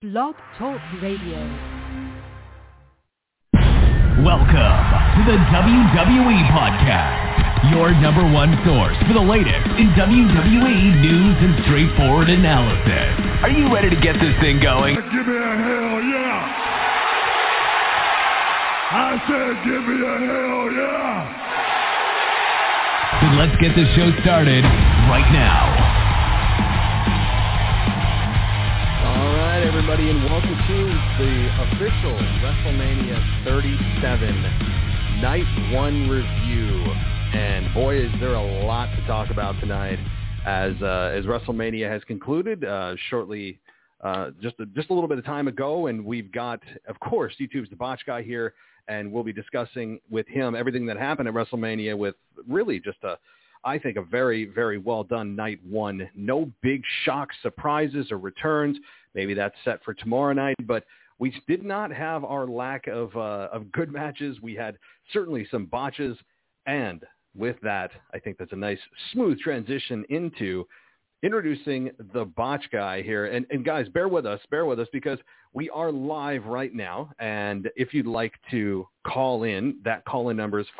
Blog Talk Radio. Welcome to the WWE Podcast, your number one source for the latest in WWE news and straightforward analysis. Are you ready to get this thing going? Give me a hell yeah! I said give me a hell yeah! Then let's get this show started right now. All right, everybody, and welcome to the official WrestleMania 37 Night 1 review. And boy, is there a lot to talk about tonight as WrestleMania has concluded shortly, just a little bit of time ago. And we've got, of course, YouTube's The Botch Guy here, and we'll be discussing with him everything that happened at WrestleMania with really just I think a very, very well done Night 1. No big shocks, surprises, or returns. Maybe that's set for tomorrow night, but we did not have our lack of good matches. We had certainly some botches, and with that, I think that's a nice, smooth transition into introducing the Botch Guy here. And guys, bear with us because we are live right now, and if you'd like to call in, that call-in number is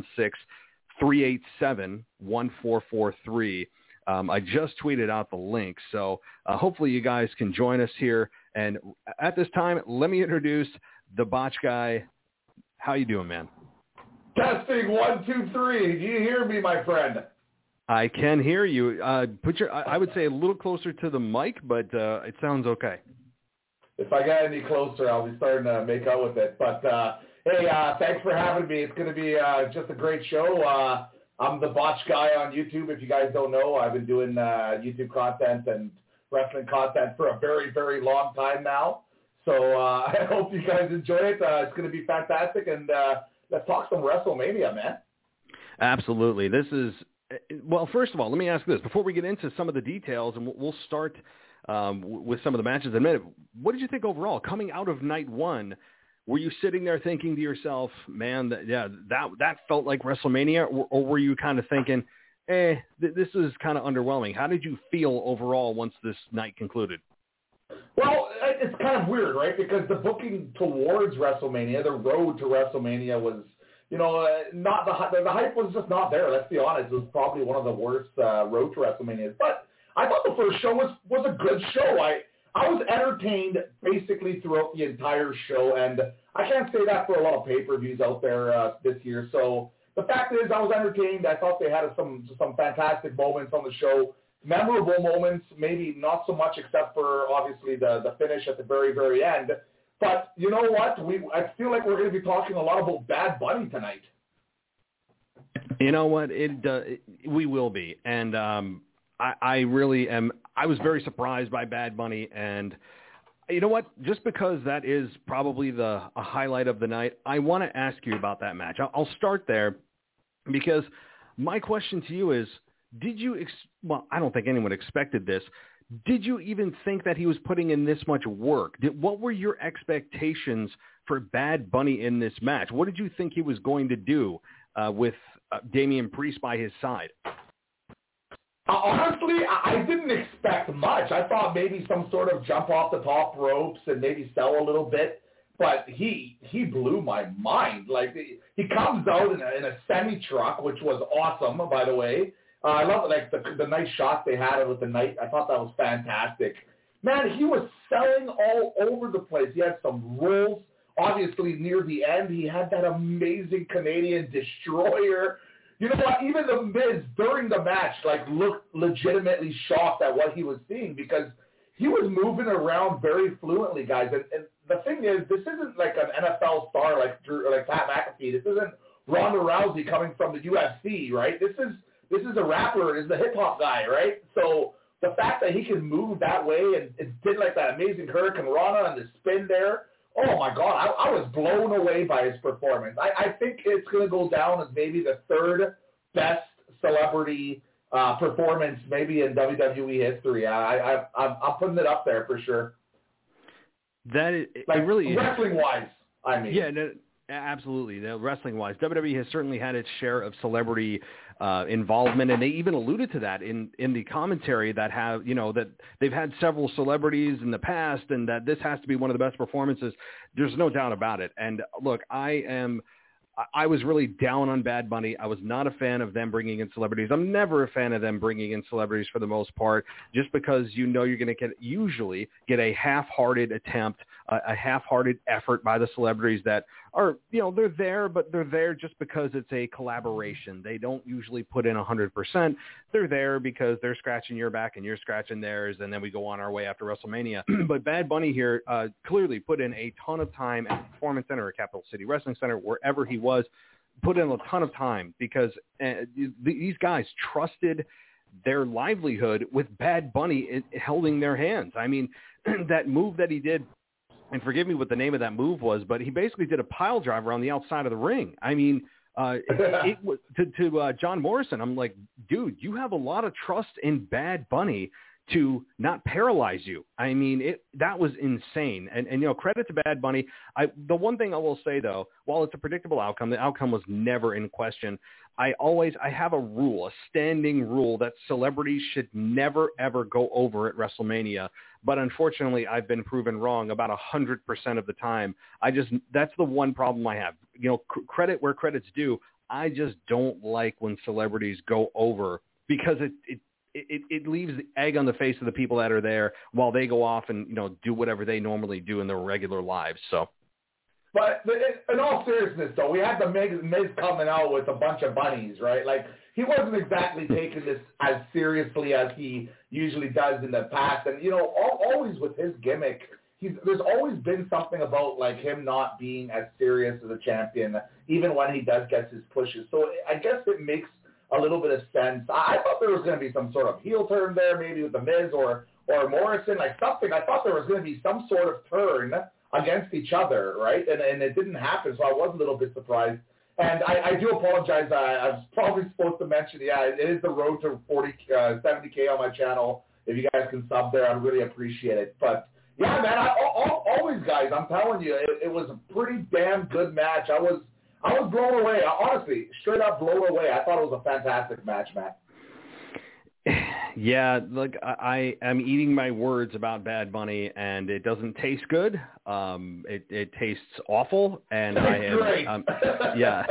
516-387-1443. I just tweeted out the link, so hopefully you guys can join us here. And at this time, let me introduce the Botch Guy. How you doing, man? Testing 1, 2, 3. Do you hear me, my friend? I can hear you. Put your, I would say, a little closer to the mic, but it sounds okay. If I get any closer, I'll be starting to make out with it. But hey, thanks for having me. It's going to be just a great show. I'm the Botch Guy on YouTube. If you guys don't know, I've been doing YouTube content and wrestling content for a very, very long time now. So I hope you guys enjoy it. It's going to be fantastic. And let's talk some WrestleMania, man. Absolutely. This is, well, first of all, let me ask this. Before we get into some of the details, and we'll start with some of the matches in a minute, what did you think overall? Coming out of Night 1, were you sitting there thinking to yourself, man, that felt like WrestleMania, or were you kind of thinking, this is kind of underwhelming? How did you feel overall once this night concluded? Well, it's kind of weird, right? Because the booking towards WrestleMania, the road to WrestleMania was, not the hype was just not there. Let's be honest, it was probably one of the worst road to WrestleManias. But I thought the first show was a good show. I was entertained basically throughout the entire show, and I can't say that for a lot of pay-per-views out there this year. So the fact is, I was entertained. I thought they had some fantastic moments on the show, memorable moments, maybe not so much except for obviously the finish at the very, very end. But you know what? I feel like we're going to be talking a lot about Bad Bunny tonight. You know what? We will be, and I really am. I was very surprised by Bad Bunny, and you know what? Just because that is probably a highlight of the night, I want to ask you about that match. I'll start there because my question to you is, did you well, I don't think anyone expected this. Did you even think that he was putting in this much work? What were your expectations for Bad Bunny in this match? What did you think he was going to do with Damian Priest by his side? Honestly, I didn't expect much. I thought maybe some sort of jump off the top ropes and maybe sell a little bit, but he blew my mind. Like, he comes out in a semi-truck, which was awesome, by the way. I love the nice shot they had with the night. I thought that was fantastic. Man, he was selling all over the place. He had some rolls. Obviously, near the end, he had that amazing Canadian destroyer. You know what? Even the Miz during the match looked legitimately shocked at what he was seeing because he was moving around very fluently, guys. And the thing is, this isn't like an NFL star like Pat McAfee. This isn't Ronda Rousey coming from the UFC, right? This is a rapper. This is a hip hop guy, right? So the fact that he can move that way and it did like that amazing Hurricane Rana and the spin there. Oh, my God, I was blown away by his performance. I think it's going to go down as maybe the third best celebrity performance maybe in WWE history. I'm putting it up there for sure. That is, like, it really wrestling-wise, I mean. Yeah, Absolutely. Wrestling-wise, WWE has certainly had its share of celebrity involvement, and they even alluded to that in the commentary that that they've had several celebrities in the past, and that this has to be one of the best performances. There's no doubt about it. And look, I was really down on Bad Bunny. I was not a fan of them bringing in celebrities. I'm never a fan of them bringing in celebrities for the most part, just because you're going to usually get a half-hearted attempt, a half-hearted effort by the celebrities that are, they're there, but they're there just because it's a collaboration. They don't usually put in 100%. They're there because they're scratching your back and you're scratching theirs, and then we go on our way after WrestleMania. But Bad Bunny here clearly put in a ton of time at the Performance Center or Capital City Wrestling Center, wherever he was, put in a ton of time because these guys trusted their livelihood with Bad Bunny holding their hands. I mean, that move that he did, and forgive me what the name of that move was, but he basically did a pile driver on the outside of the ring. I mean, it was to John Morrison. I'm like, dude, you have a lot of trust in Bad Bunny to not paralyze you. I mean, that was insane. And credit to Bad Bunny. The one thing I will say, though, while it's a predictable outcome, the outcome was never in question. I have a rule, a standing rule, that celebrities should never, ever go over at WrestleMania. But unfortunately, I've been proven wrong about 100% of the time. That's the one problem I have. Credit where credit's due. I just don't like when celebrities go over, because it leaves the egg on the face of the people that are there while they go off and, do whatever they normally do in their regular lives. So. But in all seriousness, though, we had the Miz coming out with a bunch of bunnies, right? Like, he wasn't exactly taking this as seriously as he usually does in the past. And, always with his gimmick, there's always been something about, like, him not being as serious as a champion, even when he does get his pushes. So I guess it makes a little bit of sense. I thought there was going to be some sort of heel turn there, maybe with the Miz or Morrison, like something. I thought there was going to be some sort of turn against each other, right? And it didn't happen, so I was a little bit surprised. And I do apologize. I was probably supposed to mention, it is the road to 70K on my channel. If you guys can sub there, I'd really appreciate it. But, yeah, man, always, guys, I'm telling you, it was a pretty damn good match. I was blown away. Honestly, straight up blown away. I thought it was a fantastic match, Matt. Yeah, look, I am eating my words about Bad Bunny, and it doesn't taste good. It tastes awful, and great. Yeah.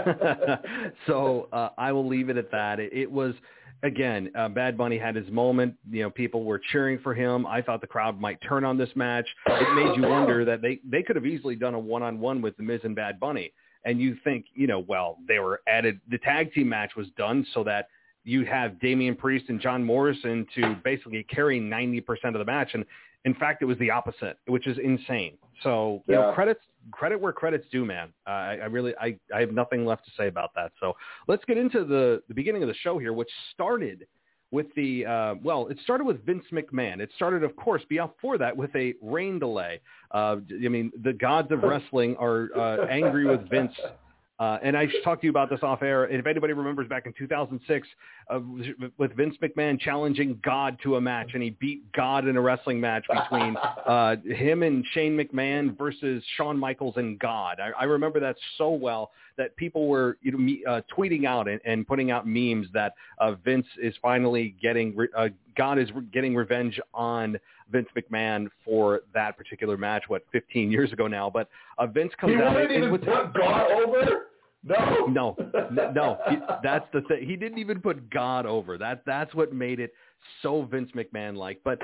So I will leave it at that. It was, again, Bad Bunny had his moment. People were cheering for him. I thought the crowd might turn on this match. It made you wonder that they could have easily done a one-on-one with The Miz and Bad Bunny. And you think, they were added. The tag team match was done so that you have Damian Priest and John Morrison to basically carry 90% of the match. And in fact, it was the opposite, which is insane. So, credit where credit's due, man. I have nothing left to say about that. So let's get into the beginning of the show here, which started with it started with Vince McMahon. It started, of course, before that with a rain delay. The gods of wrestling are angry with Vince. And I talked to you about this off air. If anybody remembers back in 2006 with Vince McMahon challenging God to a match, and he beat God in a wrestling match between him and Shane McMahon versus Shawn Michaels and God. I remember that so well that people were tweeting out and putting out memes that Vince is finally getting God is getting revenge on Vince McMahon for that particular match, 15 years ago now. But Vince comes out. He wouldn't even put God over? No. That's the thing. He didn't even put God over. That's what made it so Vince McMahon-like. But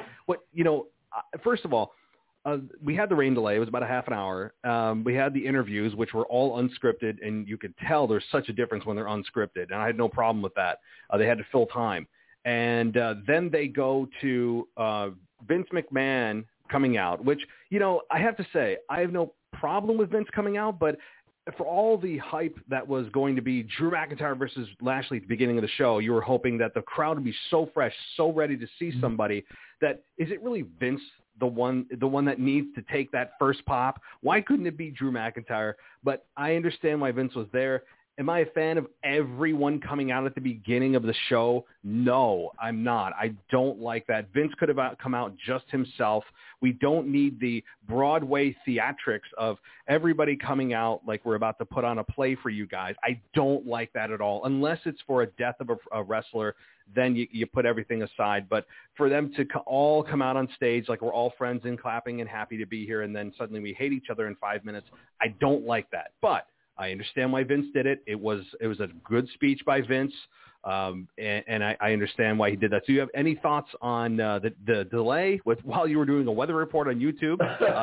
first of all, we had the rain delay. It was about a half an hour. We had the interviews, which were all unscripted, and you could tell there's such a difference when they're unscripted, and I had no problem with that. They had to fill time. And then they go to Vince McMahon coming out, which, I have to say, I have no problem with Vince coming out, but for all the hype that was going to be Drew McIntyre versus Lashley at the beginning of the show, you were hoping that the crowd would be so fresh, so ready to see somebody that, is it really Vince the one that needs to take that first pop? Why couldn't it be Drew McIntyre? But I understand why Vince was there. Am I a fan of everyone coming out at the beginning of the show? No, I'm not. I don't like that. Vince could have come out just himself. We don't need the Broadway theatrics of everybody coming out like we're about to put on a play for you guys. I don't like that at all. Unless it's for a death of a wrestler, then you put everything aside. But for them to all come out on stage like we're all friends and clapping and happy to be here, and then suddenly we hate each other in 5 minutes, I don't like that. But I understand why Vince did it. It was a good speech by Vince, and I understand why he did that. So you have any thoughts on the delay while you were doing a weather report on YouTube,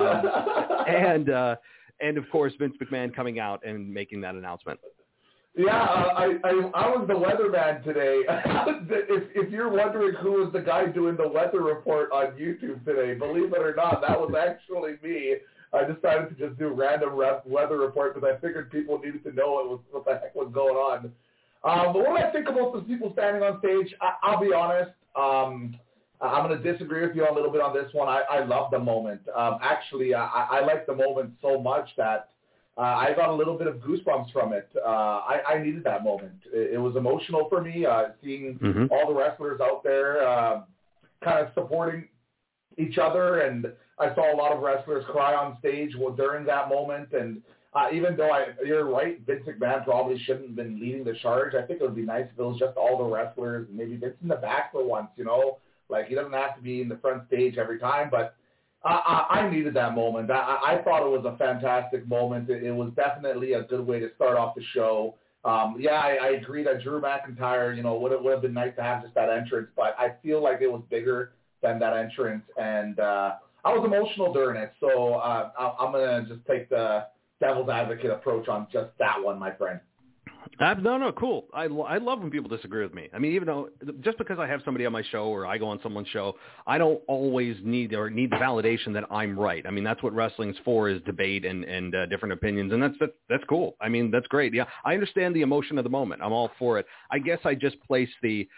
and of course Vince McMahon coming out and making that announcement? Yeah, I was the weatherman today. If you're wondering who was the guy doing the weather report on YouTube today, believe it or not, that was actually me. I decided to just do random weather report because I figured people needed to know what the heck was going on. But what do I think about those people standing on stage? I'll be honest. I'm going to disagree with you a little bit on this one. I love the moment. Actually, I like the moment so much that I got a little bit of goosebumps from it. I needed that moment. It was emotional for me, seeing all the wrestlers out there kind of supporting each other, and I saw a lot of wrestlers cry on stage during that moment. And even though you're right, Vince McMahon probably shouldn't have been leading the charge. I think it would be nice if it was just all the wrestlers, maybe Vince in the back for once, like he doesn't have to be in the front stage every time. But I needed that moment. I thought it was a fantastic moment. It was definitely a good way to start off the show. I agree that Drew McIntyre, would have been nice to have just that entrance, but I feel like it was bigger than that entrance, and I was emotional during it, so I'm going to just take the devil's advocate approach on just that one, my friend. No, cool. I love when people disagree with me. I mean, even though just because I have somebody on my show or I go on someone's show, I don't always need the validation that I'm right. I mean, that's what wrestling's for, is debate and different opinions, and that's cool. I mean, that's great. Yeah, I understand the emotion of the moment. I'm all for it. I guess I just place the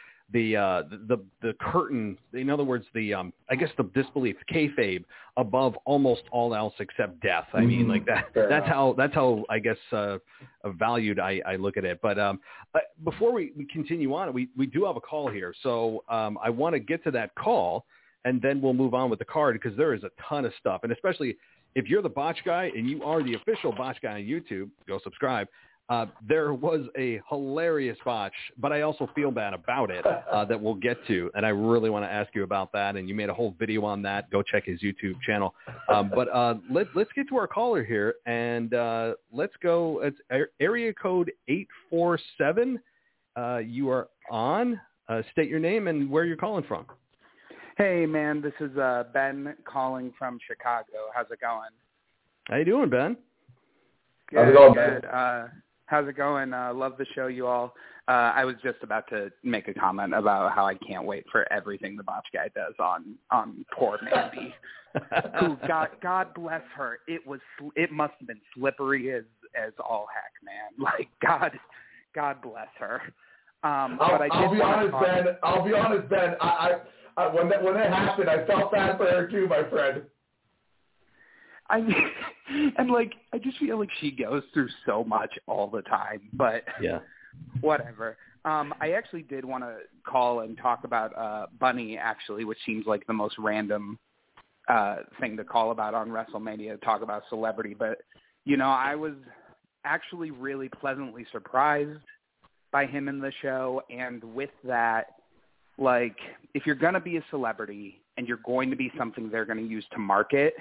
curtain, in other words, I guess the disbelief, kayfabe, above almost all else except death. I mean, like that. That's how I guess valued I look at it. But before we continue on, we do have a call here, so I want to get to that call, and then we'll move on with the card, because there is a ton of stuff, and especially if you're the Botch Guy and you are the official Botch Guy on YouTube, go subscribe. There was a hilarious botch, but I also feel bad about it that we'll get to, and I really want to ask you about that, and you made a whole video on that. Go check his YouTube channel. But let's get to our caller here, and let's go. It's area code 847. You are on. State your name and where you're calling from. Hey, man, this is Ben calling from Chicago. How's it going? How you doing, Ben? Good, how's it going, good. Ben? How's it going? Love the show, you all. I was just about to make a comment about how I can't wait for everything the Botch Guy does on poor Mandy. Who, God bless her. It must have been slippery as all heck, man. Like God bless her. I'll be honest, Ben. When that happened, I felt bad for her too, my friend. I just feel like she goes through so much all the time, but yeah, whatever. I actually did want to call and talk about Bunny, actually, which seems like the most random thing to call about on WrestleMania, to talk about celebrity. But, I was actually really pleasantly surprised by him in the show. And with that, like, if you're going to be a celebrity and you're going to be something they're going to use to market,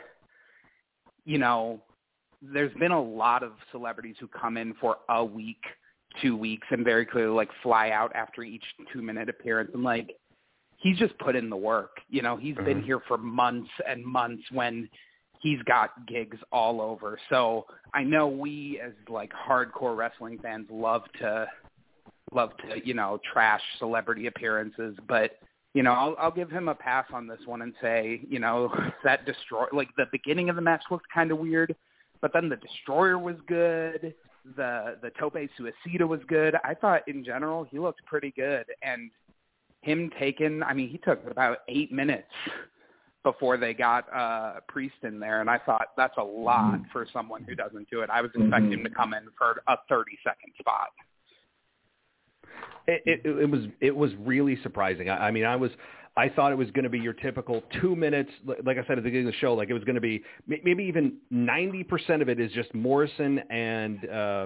there's been a lot of celebrities who come in for a week, 2 weeks, and very clearly, like, fly out after each 2-minute appearance. And, like, he's just put in the work. He's been here for months and months when he's got gigs all over. So I know we as, like, hardcore wrestling fans love to trash celebrity appearances, but I'll give him a pass on this one and say, that like the beginning of the match looked kind of weird, but then the Destroyer was good. The Tope Suicida was good. I thought in general he looked pretty good, and him he took about 8 minutes before they got Priest in there, and I thought that's a lot for someone who doesn't do it. I was expecting him to come in for a 30-second spot. It was really surprising. I thought it was going to be your typical 2 minutes, like I said at the beginning of the show, like it was going to be maybe even 90% of it is just Morrison and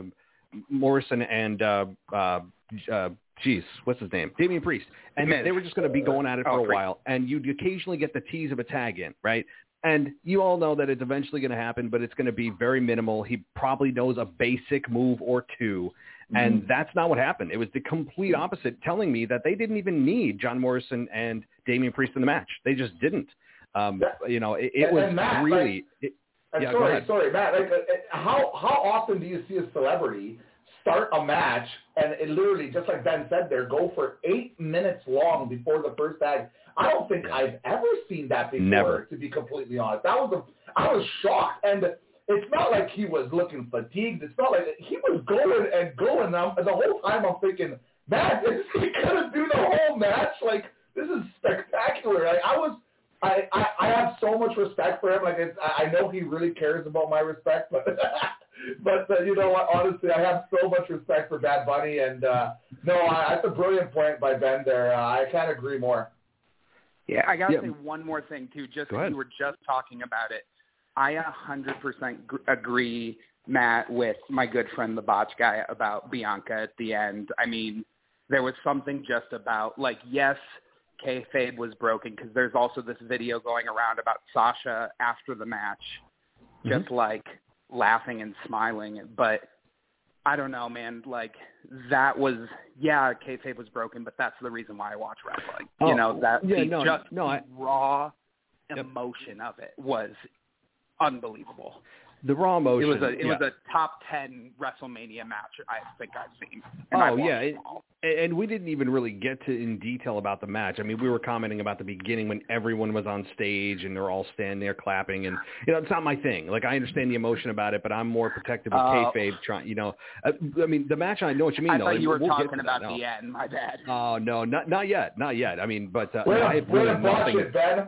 what's his name? Damian Priest. And they were just going to be going at it for a while, and you'd occasionally get the tease of a tag in, right? And you all know that it's eventually going to happen, but it's going to be very minimal. He probably knows a basic move or two. And that's not what happened. It was the complete opposite, telling me that they didn't even need John Morrison and Damian Priest in the match. They just didn't. It was Matt, really. Sorry, Matt. How often do you see a celebrity start a match and it literally, just like Ben said there, go for 8 minutes long before the first tag? I don't think I've ever seen that before. Never. To be completely honest, I was shocked. And it's not like he was looking fatigued. It's not like he was going and going. And the whole time I'm thinking, man, is he gonna do the whole match? Like, this is spectacular. Like, I have so much respect for him. Like, I know he really cares about my respect, but you know what? Honestly, I have so much respect for Bad Bunny. And that's a brilliant point by Ben there. I can't agree more. Yeah, I gotta say one more thing too. Just because you were just talking about it. I 100% agree, Matt, with my good friend, the Botch guy, about Bianca at the end. I mean, there was something just about, like, yes, kayfabe was broken because there's also this video going around about Sasha after the match, just, like, laughing and smiling. But I don't know, man. Like, that was, kayfabe was broken, but that's the reason why I watch wrestling. Raw emotion of it was unbelievable. The raw emotion. It was a top 10 WrestleMania match I think I've seen. And we didn't even really get to in detail about the match. I mean, we were commenting about the beginning when everyone was on stage and they're all standing there clapping, and it's not my thing. Like, I understand the emotion about it, but I'm more protective of kayfabe. I mean, the match. I know what you mean. I thought you were talking about the end. My bad. Oh no, not yet. I mean, but I have really nothing. It, Ben.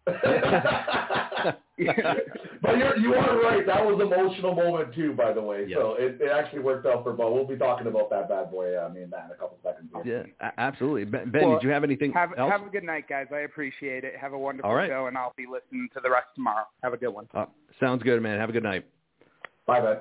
But you are right. That was an emotional moment too, by the way. Yes. So it actually worked out for both. We'll be talking about that bad boy, Matt, in a couple seconds. Yeah, absolutely. Ben, did you have anything else? Have a good night, guys. I appreciate it. Have a wonderful show, and I'll be listening to the rest tomorrow. Have a good one. Sounds good, man. Have a good night. Bye, Ben.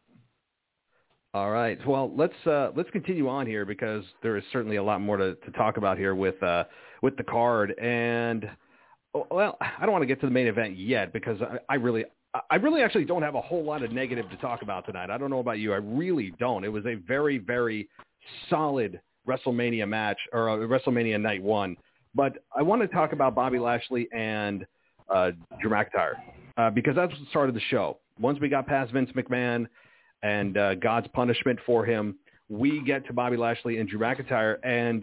All right. Well, let's continue on here because there is certainly a lot more to talk about here with the card. And well, I don't want to get to the main event yet because I really actually don't have a whole lot of negative to talk about tonight. I don't know about you. I really don't. It was a very, very solid WrestleMania match, or WrestleMania Night 1. But I want to talk about Bobby Lashley and Drew McIntyre because that's what started the show. Once we got past Vince McMahon and God's punishment for him, we get to Bobby Lashley and Drew McIntyre, and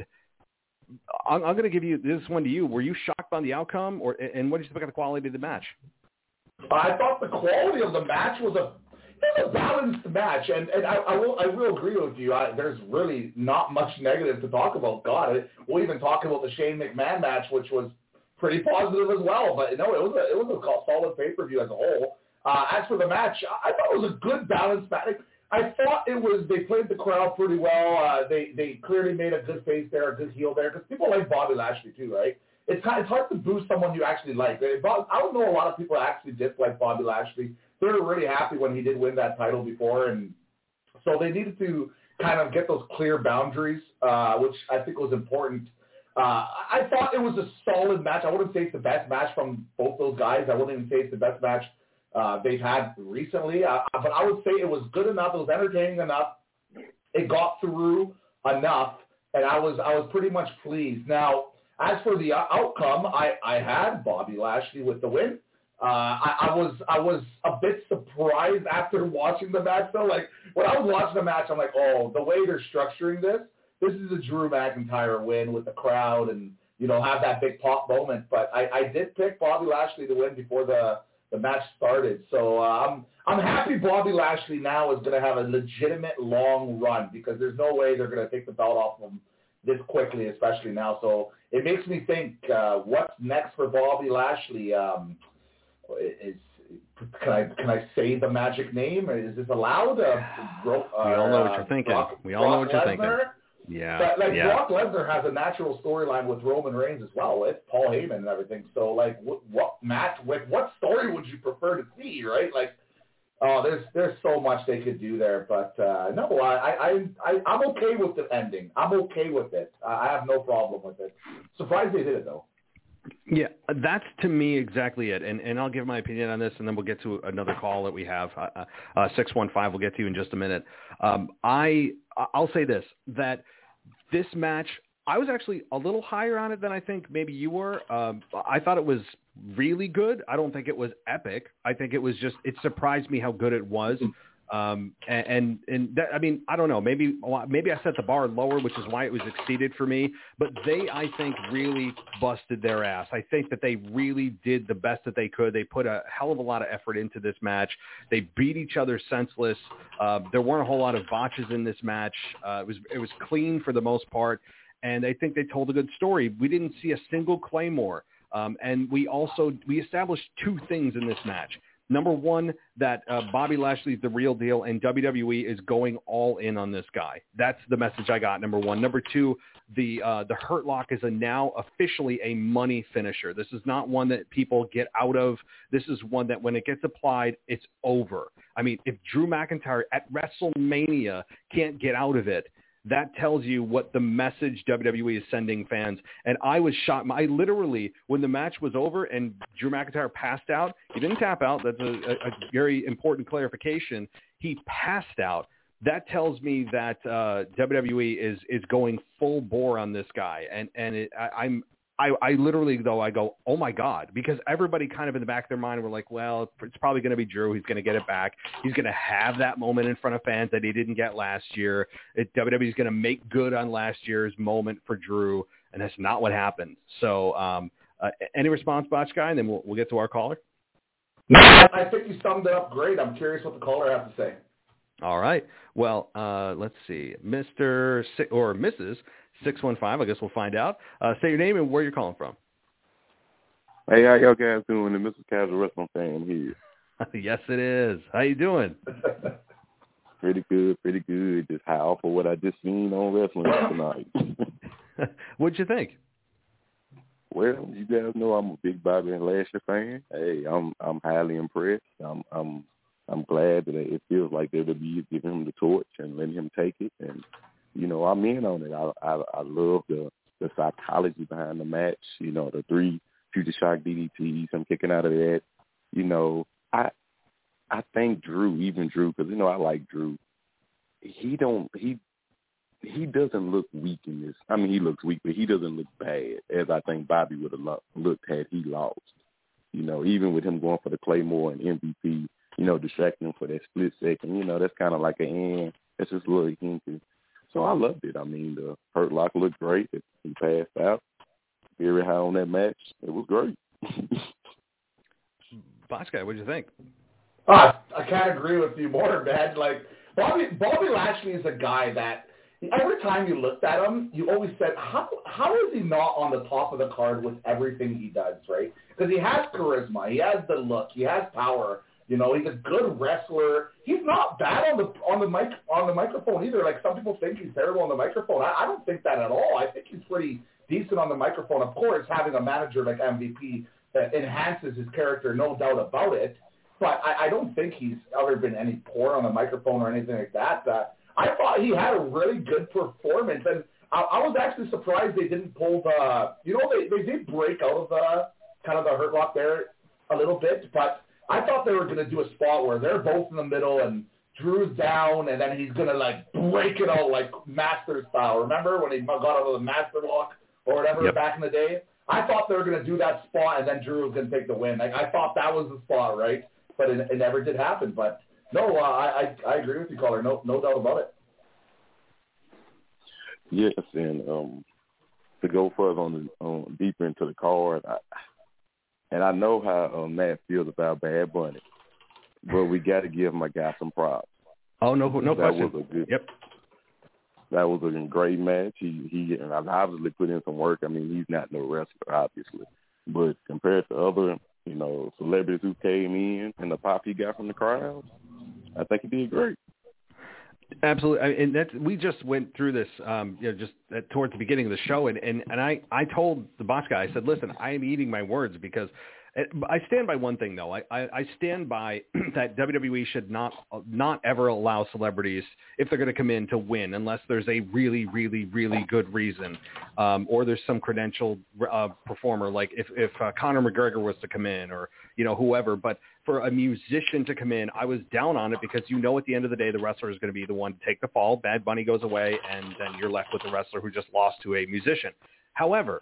I'm going to give you this one to you. Were you shocked by the outcome, and what did you think of the quality of the match? I thought the quality of the match was a balanced match, and I will agree with you. There's really not much negative to talk about. We'll even talk about the Shane McMahon match, which was pretty positive as well. But no, it was a solid pay-per-view as a whole. As for the match, I thought it was a good balanced match. I thought they played the crowd pretty well. They clearly made a good face there, a good heel there, because people like Bobby Lashley too, right? It's hard to boo someone you actually like. I don't know a lot of people actually dislike Bobby Lashley. They were really happy when he did win that title before, and so they needed to kind of get those clear boundaries, which I think was important. I thought it was a solid match. I wouldn't say it's the best match from both those guys. I wouldn't even say it's the best match they've had recently, but I would say it was good enough. It was entertaining enough. It got through enough, and I was pretty much pleased. Now, as for the outcome, I had Bobby Lashley with the win. I was a bit surprised after watching the match, though. Like, when I was watching the match, I'm like, oh, the way they're structuring this is a Drew McIntyre win with the crowd and, have that big pop moment. But I did pick Bobby Lashley to win before the match started. So I'm happy Bobby Lashley now is going to have a legitimate long run because there's no way they're going to take the belt off him this quickly, especially now. So it makes me think, what's next for Bobby Lashley? Can I say the magic name? Is this allowed? We all know what you're thinking. We all know what you're thinking. Yeah. But Brock Lesnar has a natural storyline with Roman Reigns as well, with Paul Heyman and everything. So what story would you prefer to see, right? There's so much they could do there, but no, I'm okay with the ending. I'm okay with it. I have no problem with it. Surprised they did it though. Yeah, that's to me exactly it. And I'll give my opinion on this, and then we'll get to another call that we have. 615, we'll get to in just a minute. I'll say this, that this match, I was actually a little higher on it than I think maybe you were. I thought it was really good. I don't think it was epic. I think it was just, it surprised me how good it was. And that, I mean, I don't know, maybe I set the bar lower, which is why it was exceeded for me, but they, I think, really busted their ass. I think that they really did the best that they could. They put a hell of a lot of effort into this match. They beat each other senseless. There weren't a whole lot of botches in this match. It was clean for the most part. And I think they told a good story. We didn't see a single Claymore. And we established two things in this match. Number one, that Bobby Lashley is the real deal, and WWE is going all in on this guy. That's the message I got, number one. Number two, the Hurt Lock is now officially a money finisher. This is not one that people get out of. This is one that when it gets applied, it's over. I mean, if Drew McIntyre at WrestleMania can't get out of it, that tells you what the message WWE is sending fans. And I was shocked. I literally, when the match was over and Drew McIntyre passed out, he didn't tap out. That's a very important clarification. He passed out. That tells me that WWE is going full bore on this guy. And I literally, though, I go, oh, my God, because everybody kind of in the back of their mind were like, well, it's probably going to be Drew. He's going to get it back. He's going to have that moment in front of fans that he didn't get last year. WWE is going to make good on last year's moment for Drew, and that's not what happened. So any response, Botch Guy, and then we'll get to our caller? No, I think you summed it up great. I'm curious what the caller has to say. All right. Well, let's see. Mr. or Mrs. 615, I guess we'll find out. Say your name and where you're calling from. Hey, how y'all guys doing? And Mr. Casual Wrestling fan here. Yes, it is. How you doing? Pretty good. Just high off of what I just seen on wrestling tonight. What'd you think? Well, you guys know I'm a big Bobby Lashley fan. Hey, I'm highly impressed. I'm glad that it feels like WWE is giving him the torch and letting him take it. And you know, I'm in on it. I love the psychology behind the match. You know, the 3 future shock DDTs. I'm kicking out of that. You know, I think Drew, because you know I like Drew. He doesn't look weak in this. I mean, he looks weak, but he doesn't look bad as I think Bobby would have looked had he lost. You know, even with him going for the Claymore and MVP, you know, distracting him for that split second. You know, that's kind of like that's just a little hinky. So I loved it. I mean, the Hurt Lock looked great. He passed out very high on that match. It was great. Boss Guy, what did you think? I can't agree with you more, man. Like Bobby Lashley is a guy that every time you looked at him, you always said, how is he not on the top of the card with everything he does, right? Because he has charisma, he has the look, he has power. You know, he's a good wrestler. He's not bad on the microphone either. Like some people think he's terrible on the microphone. I don't think that at all. I think he's pretty decent on the microphone. Of course, having a manager like MVP enhances his character, no doubt about it. But I don't think he's ever been any poor on the microphone or anything like that. I thought he had a really good performance, and I was actually surprised they didn't pull the. You know, they did break out of the kind of the Hurt Lock there a little bit, but I thought they were going to do a spot where they're both in the middle and Drew's down, and then he's going to, like, break it out like Master style. Remember when he got out of the Master Lock or whatever back in the day? I thought they were going to do that spot, and then Drew was going to take the win. Like, I thought that was the spot, right? But it never did happen. But, no, I agree with you, caller. No doubt about it. Yes, and to go further on deeper into the card, and I know how Matt feels about Bad Bunny, but we got to give my guy some props. Oh, no question. Was a good, That was a great match. He obviously put in some work. I mean, he's not no wrestler, obviously. But compared to other, celebrities who came in and the pop he got from the crowd, I think he did great. Absolutely, and we just went through this, just towards the beginning of the show, and I told the boss guy, I said, listen, I am eating my words because I stand by one thing though. I stand by that WWE should not ever allow celebrities, if they're going to come in, to win unless there's a really, really, really good reason, or there's some credentialed performer, like if Conor McGregor was to come in, or whoever. But for a musician to come in, I was down on it because at the end of the day, the wrestler is going to be the one to take the fall. Bad Bunny goes away, and then you're left with the wrestler who just lost to a musician. However,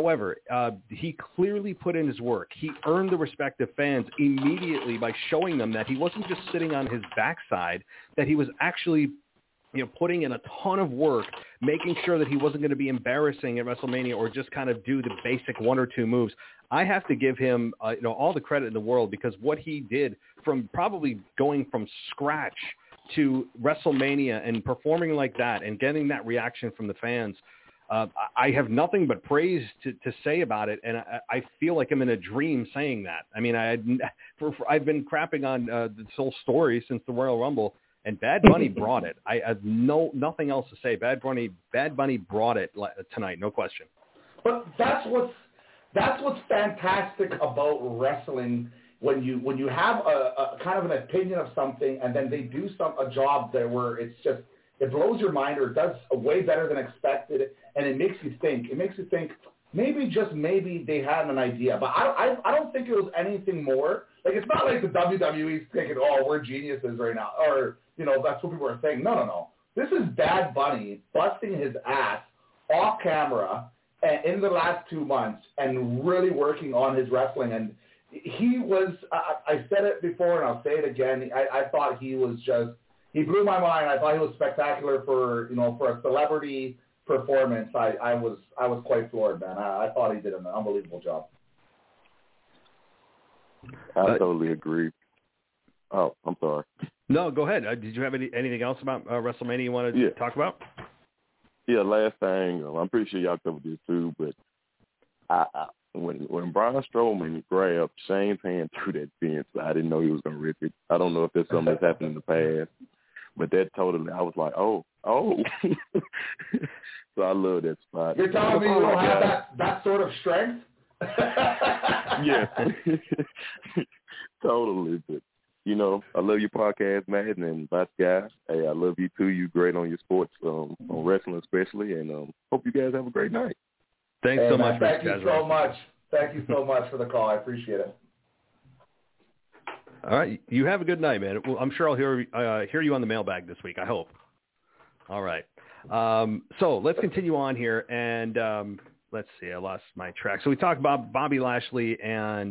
he clearly put in his work. He earned the respect of fans immediately by showing them that he wasn't just sitting on his backside, that he was actually putting in a ton of work, making sure that he wasn't going to be embarrassing at WrestleMania or just kind of do the basic one or two moves. I have to give him all the credit in the world, because what he did from probably going from scratch to WrestleMania and performing like that and getting that reaction from the fans, I have nothing but praise to say about it, and I feel like I'm in a dream saying that. I mean, I've been crapping on this whole story since the Royal Rumble, and Bad Bunny brought it. I have nothing else to say. Bad Bunny brought it tonight, no question. But that's what's fantastic about wrestling, when you have a kind of an opinion of something, and then they do a job there where it blows your mind, or it does way better than expected, and it makes you think. It makes you think maybe, just maybe, they had an idea. But I don't think it was anything more. Like, it's not like the WWE's thinking, oh, we're geniuses right now, or that's what people are saying. No. This is Bad Bunny busting his ass off camera in the last 2 months and really working on his wrestling. And he was, I said it before and I'll say it again, I thought he was he blew my mind. I thought he was spectacular for a celebrity performance. I was quite floored, man. I thought he did an unbelievable job. I totally agree. Oh, I'm sorry. No, go ahead. Did you have anything else about WrestleMania you wanted to talk about? Yeah, last thing, I'm pretty sure y'all covered this too, but when Braun Strowman grabbed Shane's hand through that fence, I didn't know he was going to rip it. I don't know if there's something that's happened in the past, but that totally, I was like, oh. So I love that spot. You're telling me you don't have that sort of strength? Yeah. Totally. But, I love your podcast, Matt, and Boss Guy. Hey, I love you too. You great on your sports, on wrestling especially, and hope you guys have a great night. Thanks so much. Thank you so much. Thank you so much for the call. I appreciate it. All right. You have a good night, man. Well, I'm sure I'll hear you on the mailbag this week, I hope. All right. So let's continue on here, and let's see. I lost my track. So we talked about Bobby Lashley and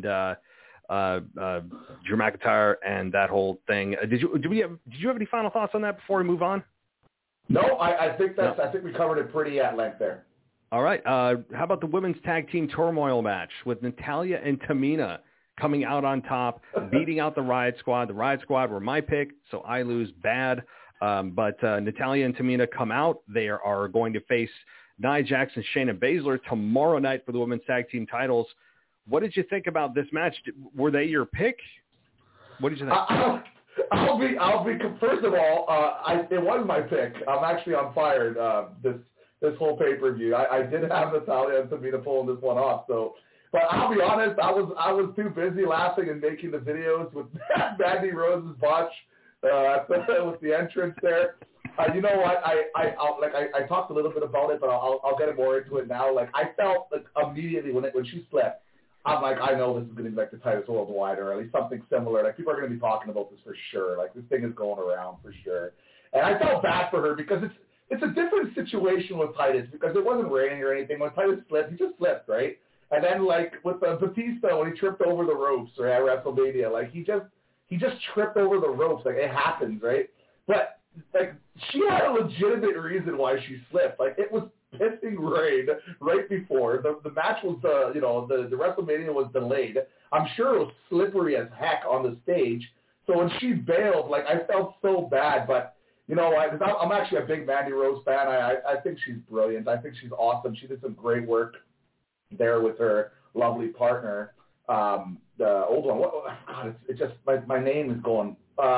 Drew McIntyre and that whole thing. Did you have any final thoughts on that before we move on? No, I think we covered it pretty at length there. All right. How about the women's tag team turmoil match with Natalya and Tamina coming out on top, beating out the Riot Squad? The Riot Squad were my pick, so I lose bad. But Natalya and Tamina come out. They are going to face Nia Jax and Shayna Baszler tomorrow night for the women's tag team titles. What did you think about this match? Were they your pick? What did you think? I'll be. First of all, it was my pick. I'm actually on fire. This whole pay-per-view. I did have Natalya and Tamina pulling this one off. So, but I'll be honest. I was too busy laughing and making the videos with Mandy Rose's botch with the entrance there. You know what? I talked a little bit about it, but I'll get more into it now. Like, I felt like immediately when she slipped, I'm like, I know this is going to be like the Titus Worldwide, or at least something similar. Like, people are going to be talking about this for sure. Like, this thing is going around for sure. And I felt bad for her because it's a different situation with Titus, because it wasn't raining or anything. When Titus slipped, he just slipped, right? And then, like, with Batista, when he tripped over the ropes, right, at WrestleMania, like, he just tripped over the ropes. Like, it happens, right? But, like, she had a legitimate reason why she slipped. Like, it was pissing rain right before. The match was, the WrestleMania was delayed. I'm sure it was slippery as heck on the stage. So when she bailed, like, I felt so bad. But you know what? Because I'm actually a big Mandy Rose fan. I think she's brilliant. I think she's awesome. She did some great work there with her lovely partner, the old one. God, it's just my name is going.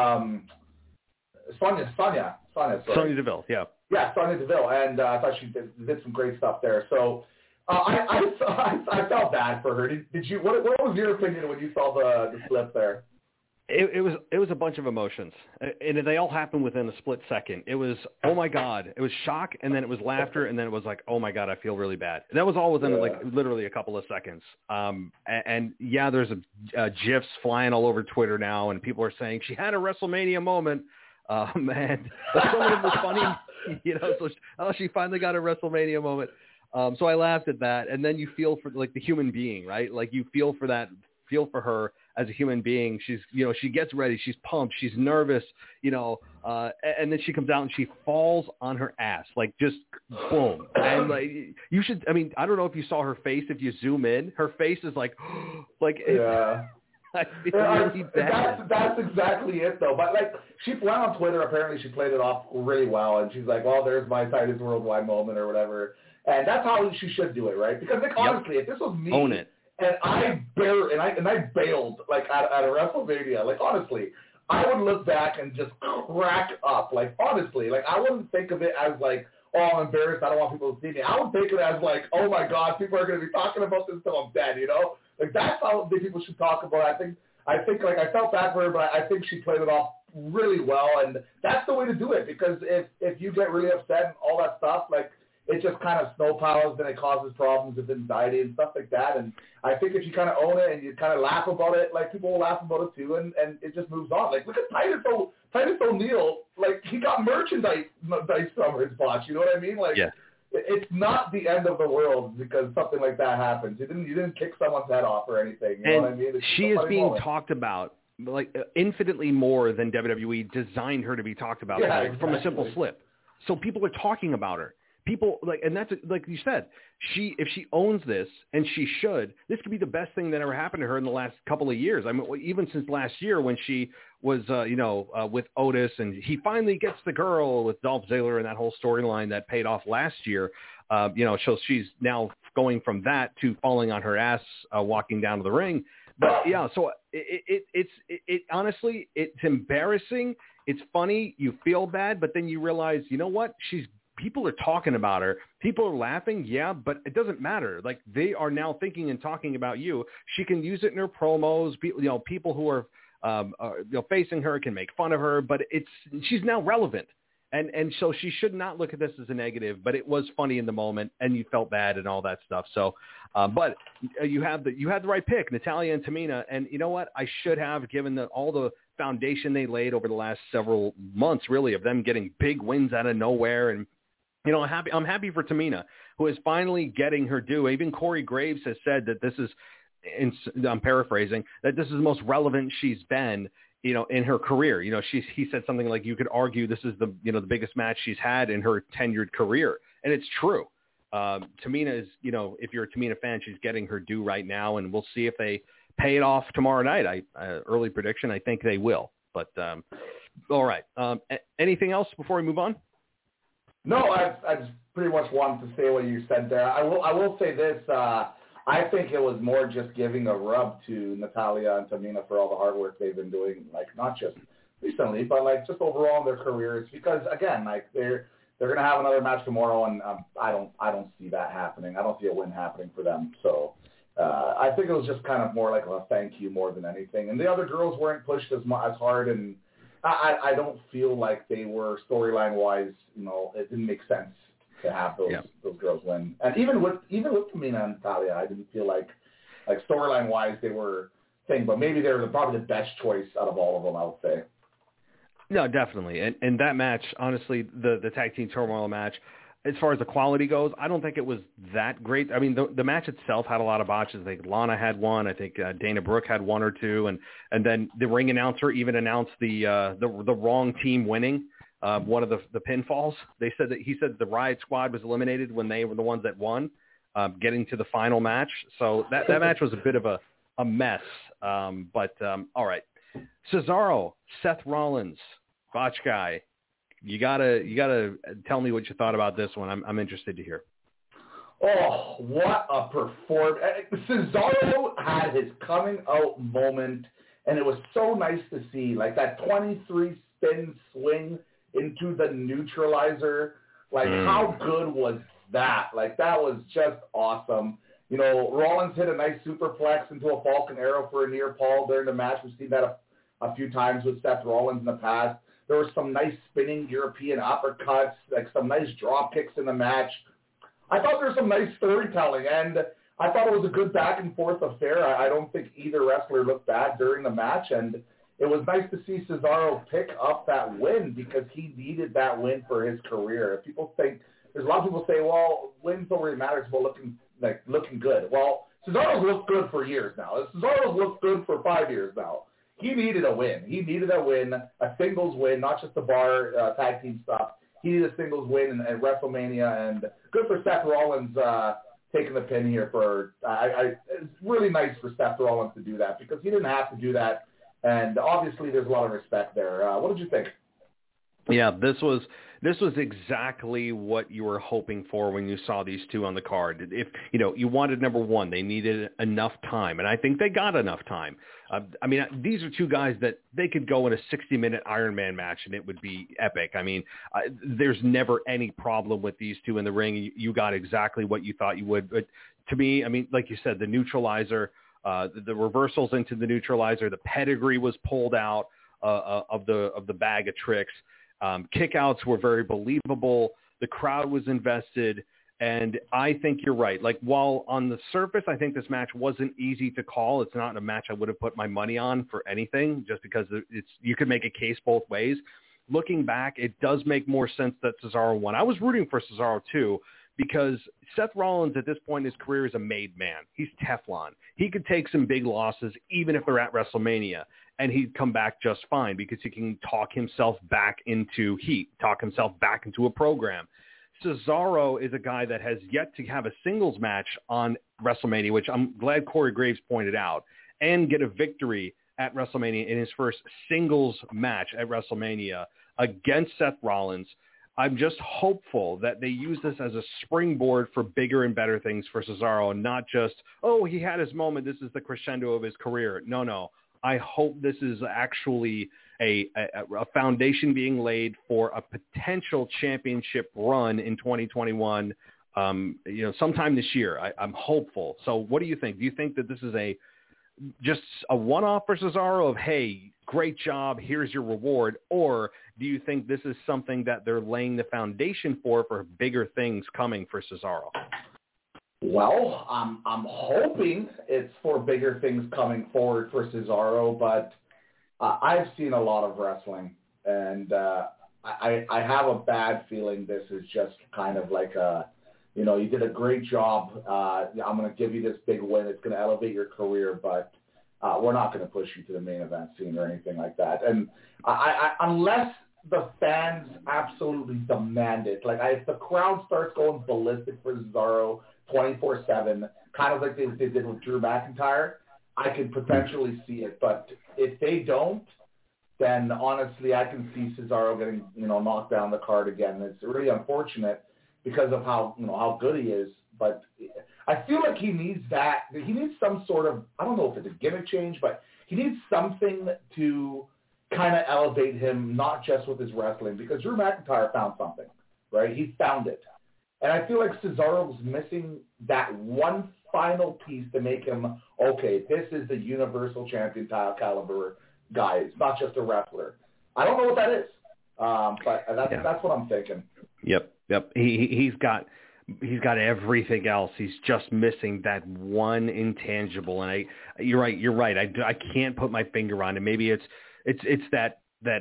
Sonya Deville, yeah. Yeah, Sonya Deville, and I thought she did some great stuff there. So I felt bad for her. Did you? What was your opinion when you saw the slip there? It was a bunch of emotions, and they all happened within a split second. It was, oh my God, it was shock, and then it was laughter, and then it was like, oh my God, I feel really bad. And that was all within like literally a couple of seconds. And yeah, there's GIFs flying all over Twitter now, and people are saying she had a WrestleMania moment. And some of them was funny, you know. So she finally got a WrestleMania moment. So I laughed at that, and then you feel for like the human being, right? Like you feel for her as a human being. She's, you know, she gets ready, she's pumped, she's nervous, you know, and then she comes out and she falls on her ass, like just boom. And like you should, I mean, I don't know if you saw her face. If you zoom in, her face is like, yeah. I feel really bad. That's exactly it, though. But, like, she went on Twitter. Apparently, she played it off really well. And she's like, well, there's my Titus Worldwide moment or whatever. And that's how she should do it, right? Because, like, honestly, if this was me. Own it. And I bailed, like, at a WrestleMania. Like, honestly, I would look back and just crack up. Like, honestly. Like, I wouldn't think of it as, like, oh, I'm embarrassed. I don't want people to see me. I would think it as, like, oh, my God, people are going to be talking about this until I'm dead, you know? Like, that's how the people should talk about it. I think, like, I felt bad for her, but I think she played it off really well, and that's the way to do it, because if you get really upset and all that stuff, like, it just kind of snowpiles, and it causes problems with anxiety and stuff like that, and I think if you kind of own it and you kind of laugh about it, like, people will laugh about it too, and it just moves on. Like, look at Titus O'Neil, like, he got merchandise from his botch, you know what I mean? Like, yeah. It's not the end of the world because something like that happens. You didn't kick someone's head off or anything. You know what I mean? She is being talked about like infinitely more than WWE designed her to be talked about, from a simple slip. So people are talking about her. People like, and that's like you said, if she owns this, and she should, this could be the best thing that ever happened to her in the last couple of years. I mean, even since last year when she was, with Otis, and he finally gets the girl with Dolph Ziggler and that whole storyline that paid off last year. So she's now going from that to falling on her ass, walking down to the ring. But yeah, so it's honestly, it's embarrassing. It's funny. You feel bad, but then you realize, you know what? People are talking about her. People are laughing, yeah, but it doesn't matter. Like, they are now thinking and talking about you. She can use it in her promos. People who are facing her can make fun of her, but she's now relevant. And so she should not look at this as a negative, but it was funny in the moment, and you felt bad and all that stuff. So, but you had the right pick, Natalya and Tamina. And you know what? I should have, given all the foundation they laid over the last several months, really, of them getting big wins out of nowhere. And I'm happy for Tamina, who is finally getting her due. Even Corey Graves has said that this is, I'm paraphrasing, that this is the most relevant she's been, in her career. He said something like, you could argue this is the biggest match she's had in her tenured career. And it's true. Tamina is, if you're a Tamina fan, she's getting her due right now, and we'll see if they pay it off tomorrow night. Early prediction, I think they will. But all right. Anything else before we move on? No, I just pretty much wanted to say what you said there. I will say this. I think it was more just giving a rub to Natalya and Tamina for all the hard work they've been doing, like, not just recently, but like just overall in their careers. Because again, like they're gonna have another match tomorrow, and I don't see that happening. I don't see a win happening for them. So I think it was just kind of more like a thank you more than anything. And the other girls weren't pushed as hard, and I don't feel like they were storyline wise. It didn't make sense to have those girls win. And even with Tamina and Natalya, I didn't feel like storyline wise they were thing. But maybe they were probably the best choice out of all of them, I would say. No, definitely. And that match, honestly, the tag team turmoil match, as far as the quality goes, I don't think it was that great. I mean, the match itself had a lot of botches. I think Lana had one. I think Dana Brooke had one or two. And then the ring announcer even announced the wrong team winning one of the pinfalls. He said the Riot Squad was eliminated when they were the ones that won, getting to the final match. So that match was a bit of a mess. But all right. Cesaro, Seth Rollins, Botch Guy, you gotta tell me what you thought about this one. I'm interested to hear. Oh, what a performance. Cesaro had his coming out moment, and it was so nice to see, like that 23-spin swing into the neutralizer. Like, how good was that? Like, that was just awesome. You know, Rollins hit a nice superplex into a Falcon Arrow for a near fall during the match. We've seen that a few times with Seth Rollins in the past. There were some nice spinning European uppercuts, like some nice drop kicks in the match. I thought there was some nice storytelling, and I thought it was a good back-and-forth affair. I don't think either wrestler looked bad during the match, and it was nice to see Cesaro pick up that win because he needed that win for his career. People think, there's a lot of people say, well, wins don't really matter, it's about looking good. Well, Cesaro's looked good for years now. Cesaro's looked good for 5 years now. He needed a win. He needed a win, a singles win, not just the bar tag team stuff. He needed a singles win at WrestleMania, and good for Seth Rollins taking the pin here. It's really nice for Seth Rollins to do that because he didn't have to do that, and obviously there's a lot of respect there. What did you think? Yeah, this was exactly what you were hoping for when you saw these two on the card. If you wanted number one, they needed enough time, and I think they got enough time. I mean, these are two guys that they could go in a 60-minute Iron Man match, and it would be epic. I mean, there's never any problem with these two in the ring. You got exactly what you thought you would. But to me, I mean, like you said, the neutralizer, the reversals into the neutralizer, the pedigree was pulled out of the bag of tricks. Kickouts were very believable. The crowd was invested. And I think you're right. Like, while on the surface, I think this match wasn't easy to call. It's not a match I would have put my money on for anything, just because you could make a case both ways. Looking back, it does make more sense that Cesaro won. I was rooting for Cesaro too, because Seth Rollins at this point in his career is a made man. He's Teflon. He could take some big losses, even if they're at WrestleMania, and he'd come back just fine because he can talk himself back into heat, talk himself back into a program. Cesaro is a guy that has yet to have a singles match on WrestleMania, which I'm glad Corey Graves pointed out, and get a victory at WrestleMania in his first singles match at WrestleMania against Seth Rollins. I'm just hopeful that they use this as a springboard for bigger and better things for Cesaro, and not just, oh, he had his moment, this is the crescendo of his career. No. I hope this is actually a foundation being laid for a potential championship run in 2021, sometime this year. I'm hopeful. So what do you think? Do you think that this is just a one-off for Cesaro of, hey, great job, here's your reward? Or do you think this is something that they're laying the foundation for bigger things coming for Cesaro? Well, I'm hoping it's for bigger things coming forward for Cesaro, but I've seen a lot of wrestling, and I have a bad feeling this is just kind of like you did a great job. I'm going to give you this big win. It's going to elevate your career, but we're not going to push you to the main event scene or anything like that. And unless the fans absolutely demand it, like if the crowd starts going ballistic for Cesaro 24/7, kind of like they did with Drew McIntyre, I could potentially see it. But if they don't, then honestly, I can see Cesaro getting knocked down the card again. It's really unfortunate because of how good he is. But I feel like he needs that. He needs some sort of, I don't know if it's a gimmick change, but he needs something to kind of elevate him, not just with his wrestling, because Drew McIntyre found something, right? He found it. And I feel like Cesaro's missing that one final piece to make him, okay, this is the Universal Champion title caliber guy. It's not just a wrestler. I don't know what that is, but that's what I'm thinking. Yep. He's got everything else. He's just missing that one intangible. And you're right. I can't put my finger on it. Maybe it's that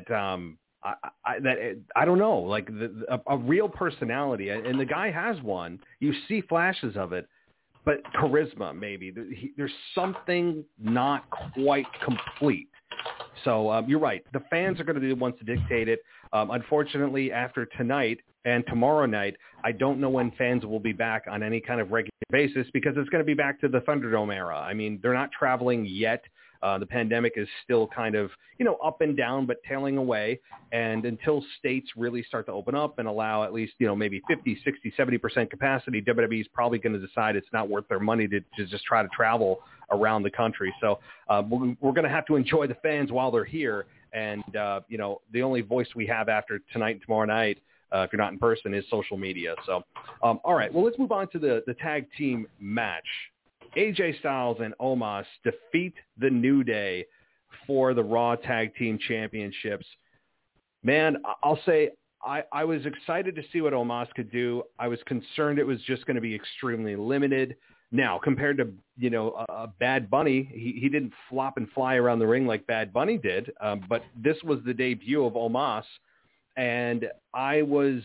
I don't know, like a real personality, and the guy has one. You see flashes of it, but charisma, maybe there's something not quite complete. So you're right. The fans are going to be the ones to dictate it. Unfortunately, after tonight and tomorrow night, I don't know when fans will be back on any kind of regular basis, because it's going to be back to the Thunderdome era. I mean, they're not traveling yet. The pandemic is still kind of, up and down, but tailing away. And until states really start to open up and allow at least, maybe 50, 60, 70% capacity, WWE is probably going to decide it's not worth their money to just try to travel around the country. So we're going to have to enjoy the fans while they're here. And, the only voice we have after tonight and tomorrow night, if you're not in person, is social media. So, all right, well, let's move on to the tag team match. AJ Styles and Omos defeat the New Day for the Raw Tag Team Championships. Man, I'll say I was excited to see what Omos could do. I was concerned it was just going to be extremely limited. Now, compared to, Bad Bunny, he didn't flop and fly around the ring like Bad Bunny did, but this was the debut of Omos, and I was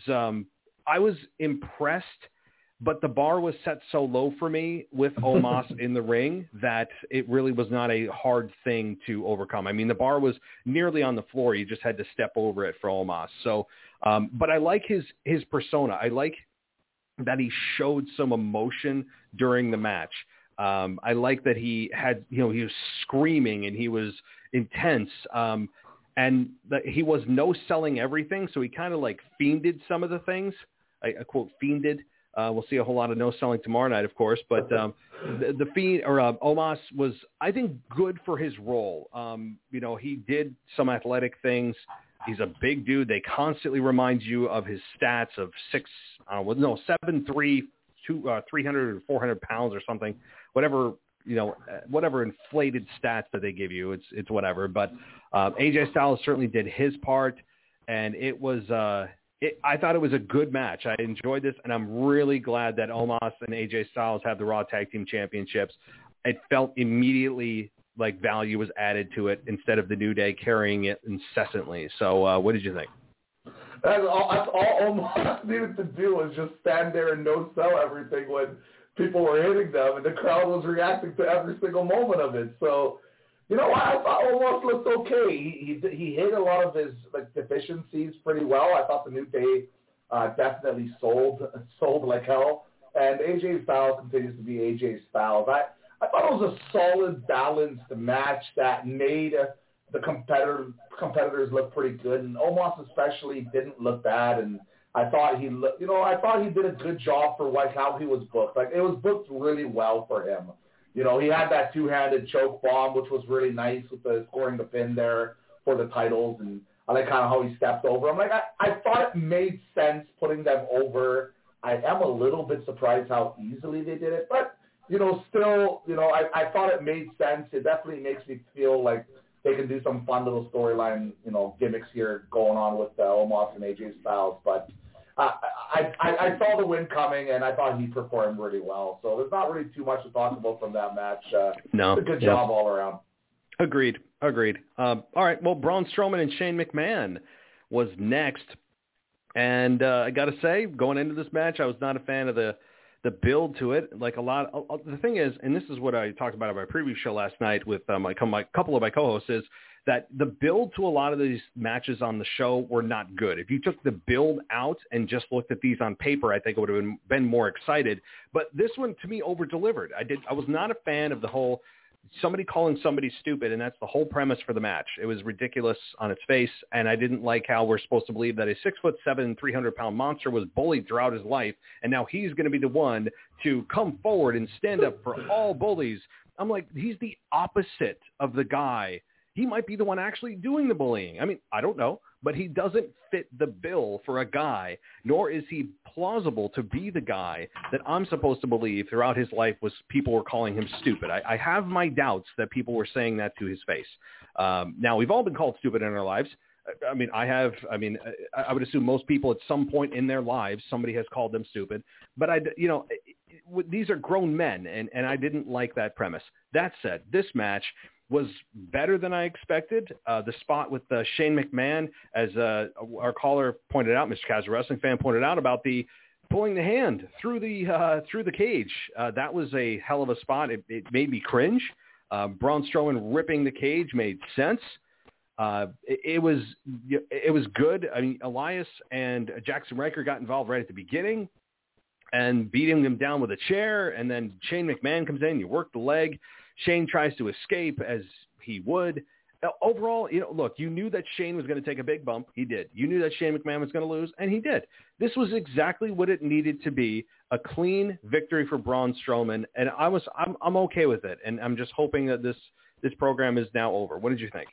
impressed. But the bar was set so low for me with Omos in the ring that it really was not a hard thing to overcome. I mean, the bar was nearly on the floor. You just had to step over it for Omos. So, but I like his persona. I like that he showed some emotion during the match. I like that he had, he was screaming and he was intense. And that he was no selling everything. So he kind of like fiended some of the things. I quote fiended. We'll see a whole lot of no selling tomorrow night, of course, but the Fiend or Omos was, I think, good for his role. He did some athletic things. He's a big dude. They constantly remind you of his stats of 7'3", 300 or 400 pounds or something, whatever inflated stats that they give you. It's whatever. But AJ Styles certainly did his part, and it was. I thought it was a good match. I enjoyed this, and I'm really glad that Omos and AJ Styles have the Raw Tag Team Championships. It felt immediately like value was added to it instead of the New Day carrying it incessantly. So what did you think? That's all Omos needed to do was just stand there and no sell everything when people were hitting them, and the crowd was reacting to every single moment of it. So, I thought Omos looked okay. He hit a lot of his deficiencies pretty well. I thought the New Day definitely sold like hell. And AJ Styles continues to be AJ Styles. I thought it was a solid, balanced match that made the competitors look pretty good. And Omos especially didn't look bad. And I thought he did a good job for how he was booked. It was booked really well for him. He had that two-handed choke bomb, which was really nice with scoring the pin there for the titles, and I like kind of how he stepped over. I'm like, I thought it made sense putting them over. I am a little bit surprised how easily they did it, but still, I thought it made sense. It definitely makes me feel like they can do some fun little storyline, gimmicks here going on with Omos and AJ Styles, but. I saw the win coming, and I thought he performed really well. So there's not really too much to talk about from that match. No. It's a good job all around. Agreed. All right, well, Braun Strowman and Shane McMahon was next. And I got to say, going into this match, I was not a fan of the build to it. The thing is, and this is what I talked about on my previous show last night with my couple of my co-hosts, is that the build to a lot of these matches on the show were not good. If you took the build out and just looked at these on paper, I think I would have been more excited. But this one, to me, over-delivered. I was not a fan of the whole somebody calling somebody stupid, and that's the whole premise for the match. It was ridiculous on its face, and I didn't like how we're supposed to believe that a 6'7", 300-pound monster was bullied throughout his life, and now he's going to be the one to come forward and stand up for all bullies. I'm like, he's the opposite of the guy. He might be the one actually doing the bullying. I mean, I don't know, but he doesn't fit the bill for a guy, nor is he plausible to be the guy that I'm supposed to believe throughout his life was people were calling him stupid. I have my doubts that people were saying that to his face. Now, we've all been called stupid in our lives. I would assume most people at some point in their lives, somebody has called them stupid. But, these are grown men, and I didn't like that premise. That said, this match was better than I expected. The spot with Shane McMahon, as our caller pointed out, Mr. Casual Wrestling Fan pointed out about the pulling the hand through the cage. That was a hell of a spot. It made me cringe. Braun Strowman ripping the cage made sense. It was good. I mean, Elias and Jackson Riker got involved right at the beginning and beating him down with a chair, and then Shane McMahon comes in, you work the leg. Shane tries to escape as he would. Overall, look, you knew that Shane was going to take a big bump. He did. You knew that Shane McMahon was going to lose, and he did. This was exactly what it needed to be, a clean victory for Braun Strowman, and I'm okay with it, and I'm just hoping that this program is now over. What did you think?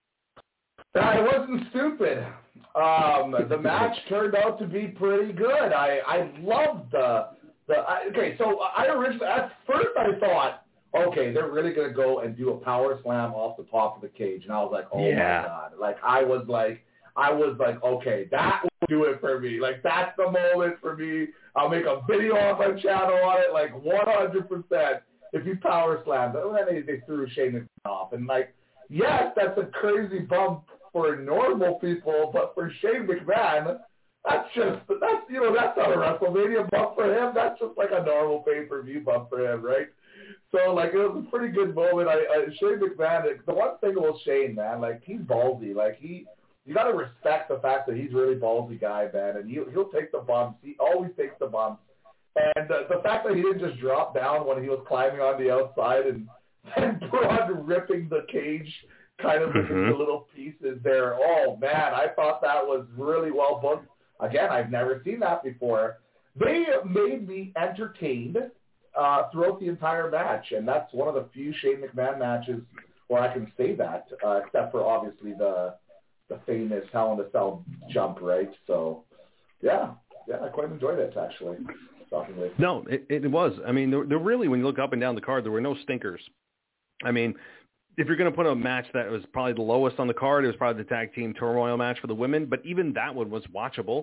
It wasn't stupid. The match turned out to be pretty good. I loved okay, so I originally, at first I thought, okay, they're really going to go and do a power slam off the top of the cage. And I was like, oh, my God. Like, I was like, okay, that will do it for me. Like, that's the moment for me. I'll make a video on my channel on it, like, 100% if you power slam. But then they threw Shane McMahon off. And, like, yes, that's a crazy bump for normal people, but for Shane McMahon, that's not a WrestleMania bump for him. That's just like a normal pay-per-view bump for him, right? So, like, it was a pretty good moment. Shane McMahon, the one thing about Shane, man, like, he's ballsy. Like, you got to respect the fact that he's a really ballsy guy, man, and he'll take the bumps. He always takes the bumps. And the fact that he didn't just drop down when he was climbing on the outside and Braun ripping the cage kind of into little pieces there. Oh, man, I thought that was really well booked. Again, I've never seen that before. They made me entertained throughout the entire match, and that's one of the few Shane McMahon matches where I can say that, except for obviously the famous Hell in a Cell jump, right? So, yeah, I quite enjoyed it, actually, shockingly. No, it was. I mean, there really, when you look up and down the card, there were no stinkers. I mean, if you're going to put a match that was probably the lowest on the card, it was probably the tag team turmoil match for the women, but even that one was watchable.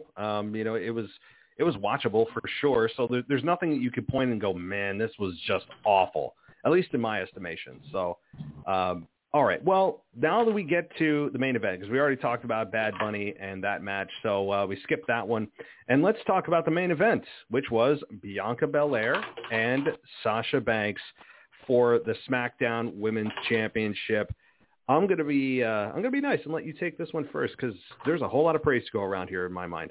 It was watchable for sure. So there's nothing that you could point and go, man, this was just awful, at least in my estimation. So, all right. Well, now that we get to the main event, because we already talked about Bad Bunny and that match, so we skipped that one. And let's talk about the main event, which was Bianca Belair and Sasha Banks for the SmackDown Women's Championship. I'm gonna be nice and let you take this one first, because there's a whole lot of praise to go around here in my mind.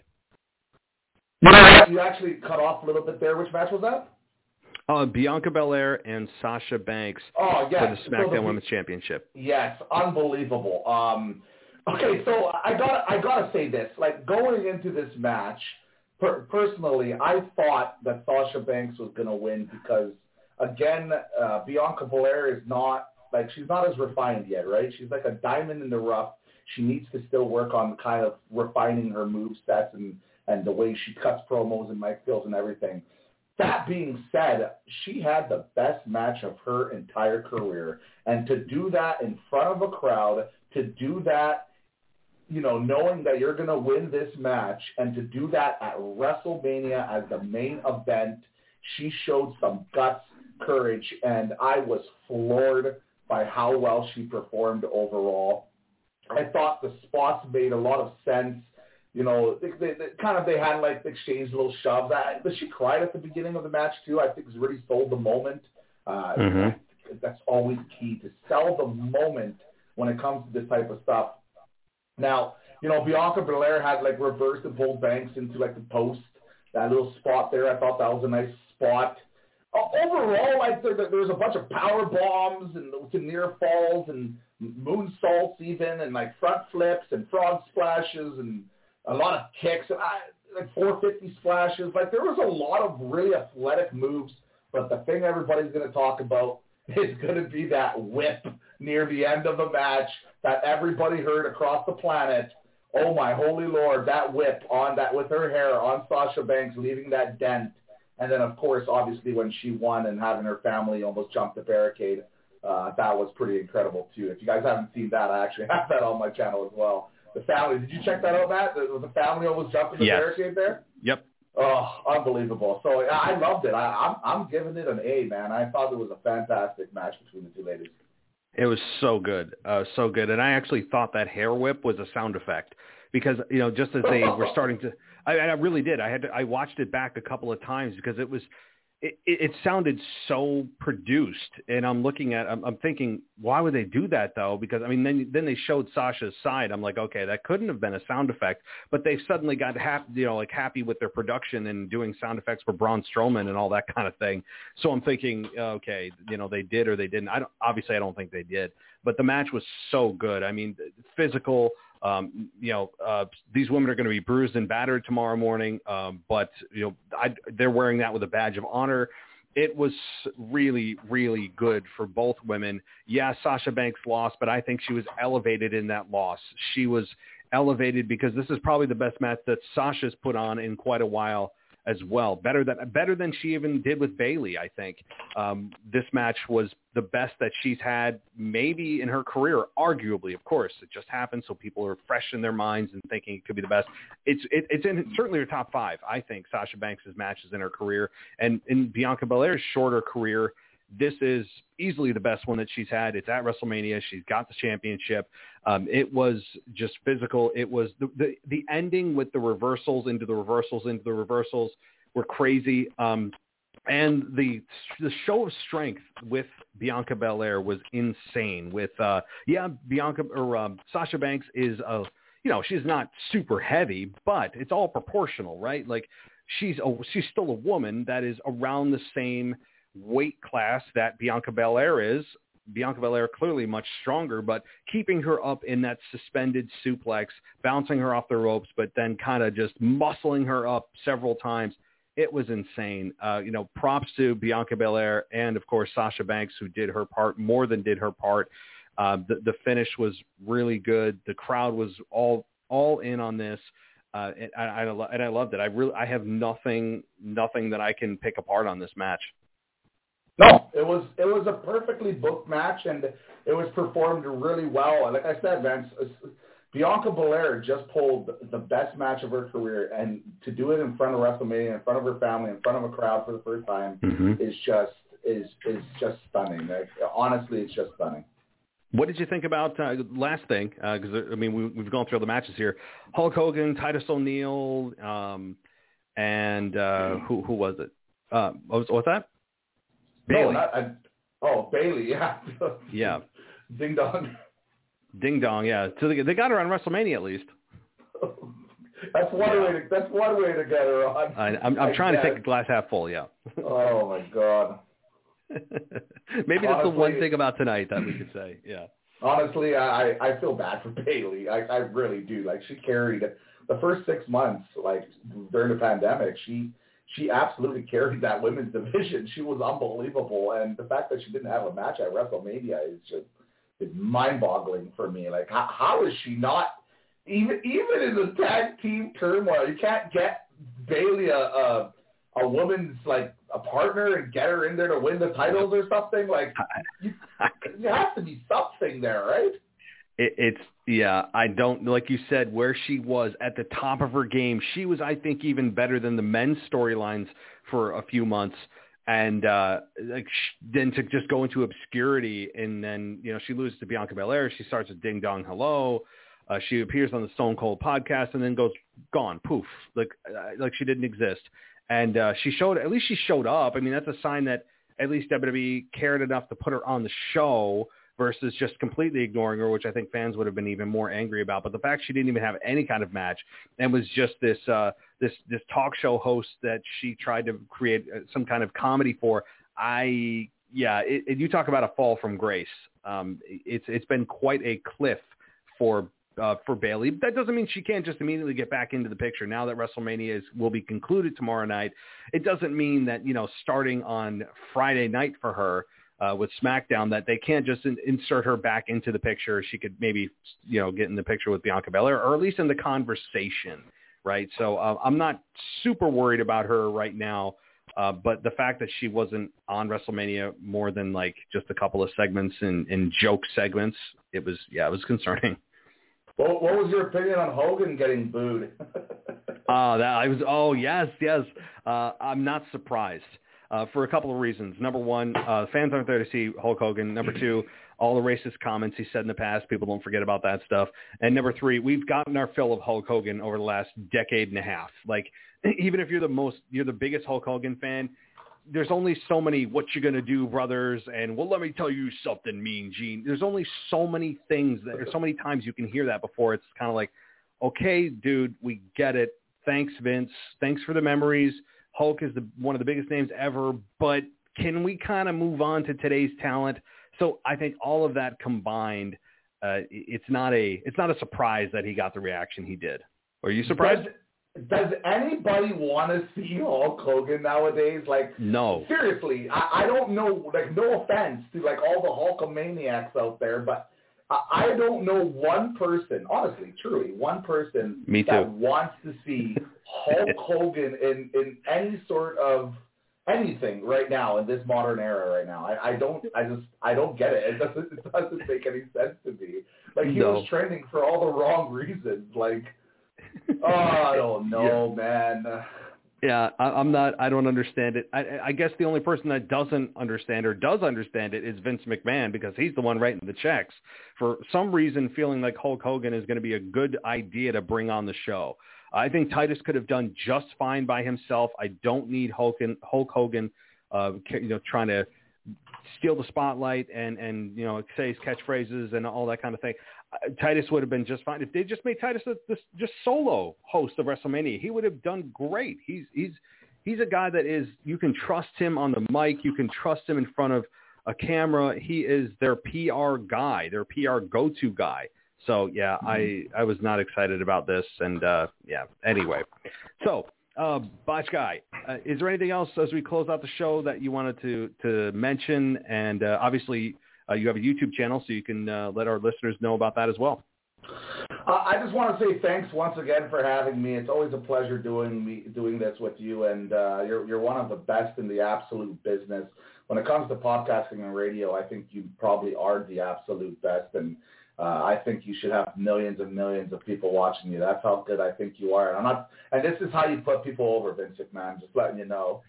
You actually cut off a little bit there. Which match was that? Bianca Belair and Sasha Banks for the SmackDown Women's Championship. Yes, unbelievable. Okay, so I gotta say this. Like, going into this match, personally, I thought that Sasha Banks was gonna win because, again, Bianca Belair is not, like, she's not as refined yet, right? She's like a diamond in the rough. She needs to still work on kind of refining her move sets and the way she cuts promos and mic skills and everything. That being said, she had the best match of her entire career. And to do that in front of a crowd, to do that, knowing that you're going to win this match, and to do that at WrestleMania as the main event, she showed some guts, courage, and I was floored by how well she performed overall. I thought the spots made a lot of sense. They had like exchanged little shoves. But she cried at the beginning of the match too. I think it's really sold the moment. That's always key, to sell the moment when it comes to this type of stuff. Now, Bianca Belair had like reversed and pulled Banks into like the post. That little spot there, I thought that was a nice spot. Overall, like there's a bunch of power bombs and to near falls and moonsaults even, and like front flips and frog splashes and a lot of kicks, like 450 splashes. Like, there was a lot of really athletic moves, but the thing everybody's going to talk about is going to be that whip near the end of the match that everybody heard across the planet. Oh, my holy Lord, that whip on that with her hair on Sasha Banks, leaving that dent. And then, of course, obviously, when she won and having her family almost jump the barricade, that was pretty incredible, too. If you guys haven't seen that, I actually have that on my channel as well. The family, did you check that out, Matt? The family almost jumping the barricade there? Yep. Oh, unbelievable. So I loved it. I'm giving it an A, man. I thought it was a fantastic match between the two ladies. It was so good. So good. And I actually thought that hair whip was a sound effect because, just as they were starting to, I really did. I watched it back a couple of times because it was it sounded so produced, and I'm thinking, why would they do that though? Because I mean, then they showed Sasha's side. I'm like, okay, that couldn't have been a sound effect, but they suddenly got happy with their production and doing sound effects for Braun Strowman and all that kind of thing. So I'm thinking, okay, they did or they didn't. Obviously I don't think they did, but the match was so good. I mean, physical. These women are going to be bruised and battered tomorrow morning, but they're wearing that with a badge of honor. It was really, really good for both women. Yeah, Sasha Banks lost, but I think she was elevated in that loss. She was elevated because this is probably the best match that Sasha's put on in quite a while as well. Better than she even did with Bayley, I think. This match was the best that she's had maybe in her career, arguably. Of course, it just happened, so people are fresh in their minds and thinking it could be the best. It's in certainly her top 5, I think, Sasha Banks' matches in her career. And in Bianca Belair's shorter career, this is easily the best one that she's had. It's at WrestleMania. She's got the championship. It was just physical. It was the ending with the reversals into the reversals were crazy. And the show of strength with Bianca Belair was insane. With Sasha Banks is she's not super heavy, but it's all proportional, right? Like she's still a woman that is around the same weight class that Bianca Belair is. Bianca Belair clearly much stronger, but keeping her up in that suspended suplex, bouncing her off the ropes, but then kind of just muscling her up several times. It was insane. Props to Bianca Belair and, of course, Sasha Banks, who did her part, more than did her part. The finish was really good. The crowd was all in on this. And I loved it. I have nothing that I can pick apart on this match. No, it was a perfectly booked match, and it was performed really well. And like I said, Vince, Bianca Belair just pulled the best match of her career, and to do it in front of WrestleMania, in front of her family, in front of a crowd for the first time is just stunning. Like, honestly, it's just stunning. What did you think about last thing? Because I mean, we've gone through all the matches here. Hulk Hogan, Titus O'Neil, and who was it? What's that? Bayley. Bayley, yeah. Yeah. Ding dong. Ding dong, yeah. So they got her on WrestleMania at least. That's one way to get her on. I'm trying to take a glass half full, yeah. Oh my God. Maybe that's the one thing about tonight that we could say, yeah. Honestly, I feel bad for Bayley. I really do. Like, she carried the first 6 months, like during the pandemic. She absolutely carried that women's division. She was unbelievable, and the fact that she didn't have a match at WrestleMania is mind-boggling for me. Like, how is she not even in the tag team turmoil? You can't get Bayley a woman's, like, a partner and get her in there to win the titles or something. Like, you have to be something there, right? I don't, like you said, where she was at the top of her game. She was, I think, even better than the men's storylines for a few months. And then to just go into obscurity, and then, she loses to Bianca Belair. She starts a Ding Dong Hello. She appears on the Stone Cold podcast and then goes gone, poof, like she didn't exist. And she showed up. I mean, that's a sign that at least WWE cared enough to put her on the show versus just completely ignoring her, which I think fans would have been even more angry about. But the fact she didn't even have any kind of match and was just this talk show host that she tried to create some kind of comedy for, you talk about a fall from grace. It's been quite a cliff for Bayley. That doesn't mean she can't just immediately get back into the picture now that WrestleMania will be concluded tomorrow night. It doesn't mean that, starting on Friday night for her, with SmackDown, that they can't just insert her back into the picture. She could maybe, get in the picture with Bianca Belair, or at least in the conversation, right? So I'm not super worried about her right now, but the fact that she wasn't on WrestleMania more than like just a couple of segments and joke segments, it was concerning. What was your opinion on Hogan getting booed? Yes. I'm not surprised. For a couple of reasons. Number one, fans aren't there to see Hulk Hogan. Number two, all the racist comments he said in the past, people don't forget about that stuff. And number three, we've gotten our fill of Hulk Hogan over the last decade and a half. Like, even if you're the biggest Hulk Hogan fan, there's only so many what you gonna do, brothers, and well, let me tell you something, Mean Gene. There's only so many things there's so many times you can hear that before it's kind of like, okay, dude, we get it. Thanks, Vince. Thanks for the memories. Hulk is one of the biggest names ever, but can we kind of move on to today's talent? So I think all of that combined, it's not a surprise that he got the reaction he did. Are you surprised? Does anybody want to see Hulk Hogan nowadays? Like, no. Seriously, I don't know. Like, no offense to like all the Hulkamaniacs out there, but I don't know one person, honestly, truly, one person that wants to see Hulk Hogan in any sort of anything right now in this modern era right now. I don't get it. It doesn't make any sense to me. Like, he was trending for all the wrong reasons. Like, I don't know, man. Yeah, I don't understand it. I guess the only person that doesn't understand or does understand it is Vince McMahon, because he's the one writing the checks. For some reason, feeling like Hulk Hogan is going to be a good idea to bring on the show. I think Titus could have done just fine by himself. I don't need Hulk Hogan, trying to steal the spotlight and say his catchphrases and all that kind of thing. Titus would have been just fine if they just made Titus just solo host of WrestleMania. He would have done great. He's a guy that you can trust him on the mic. You can trust him in front of a camera. He is their PR guy, their PR go-to guy. So yeah, I was not excited about this, and anyway. So Botch Guy, is there anything else as we close out the show that you wanted to mention? And obviously, you have a YouTube channel, so you can let our listeners know about that as well. I just want to say thanks once again for having me. It's always a pleasure doing this with you, and you're one of the best in the absolute business. When it comes to podcasting and radio, I think you probably are the absolute best, and I think you should have millions and millions of people watching you. That's how good I think you are. And this is how you put people over, Vince McMahon, just letting you know.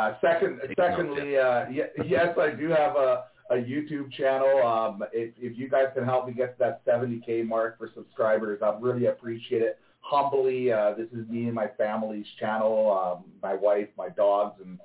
Secondly, yes, I do have a YouTube channel. If you guys can help me get to that 70K mark for subscribers, I'd really appreciate it. Humbly, this is me and my family's channel, my wife, my dogs, and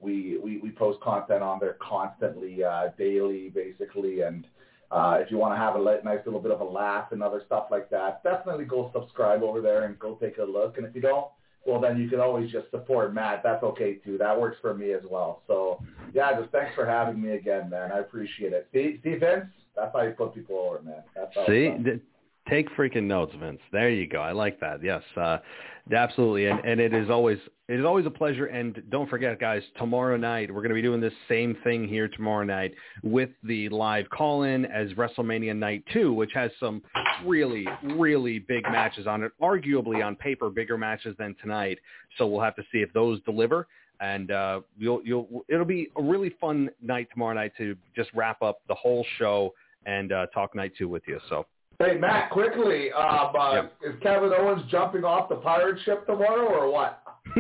we post content on there constantly, daily, basically. And if you want to have a nice little bit of a laugh and other stuff like that, definitely go subscribe over there and go take a look. And if you don't, well, then you can always just support Matt. That's okay, too. That works for me as well. So, yeah, just thanks for having me again, man. I appreciate it. See, Vince? That's how you put people over, man. That's how take freaking notes, Vince. There you go. I like that. Yes, absolutely. And it is always a pleasure. And don't forget, guys, tomorrow night, we're going to be doing this same thing here tomorrow night with the live call-in as WrestleMania Night 2, which has some really, really big matches on it, arguably on paper, bigger matches than tonight. So we'll have to see if those deliver. And it'll be a really fun night tomorrow night to just wrap up the whole show and talk Night 2 with you. So. Hey, Matt, quickly, is Kevin Owens jumping off the pirate ship tomorrow or what?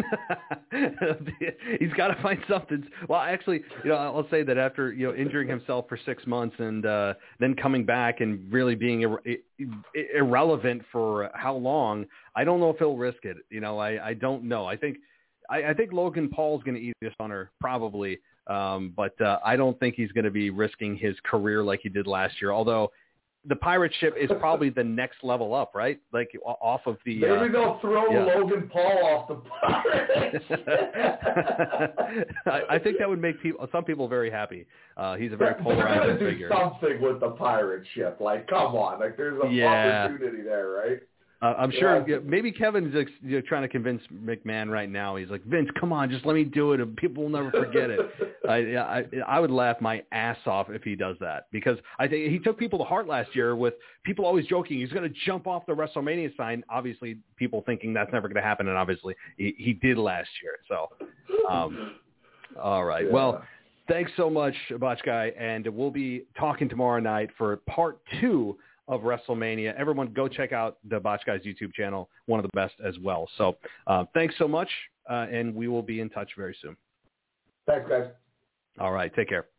He's got to find something. Well, actually, I'll say that after, injuring himself for 6 months and then coming back and really being irrelevant for how long, I don't know if he'll risk it. I don't know. I think Logan Paul's going to eat this honor probably, but I don't think he's going to be risking his career like he did last year, although the pirate ship is probably the next level up, right? Like off of the. Maybe they'll throw Logan Paul off the pirate ship. I think that would make some people very happy. He's a very polarizing figure. Do something with the pirate ship. Like, come on, like there's an opportunity there, right? I'm sure maybe Kevin's trying to convince McMahon right now. He's like, Vince, come on, just let me do it, and people will never forget it. I would laugh my ass off if he does that, because I think he took people to heart last year with people always joking he's going to jump off the WrestleMania sign. Obviously, people thinking that's never going to happen, and obviously he did last year. So, all right. Yeah. Well, thanks so much, Botch Guy, and we'll be talking tomorrow night for part 2 of WrestleMania. Everyone go check out the Botch Guy's YouTube channel, one of the best as well. So thanks so much, and we will be in touch very soon. Thanks, guys. All right. Take care.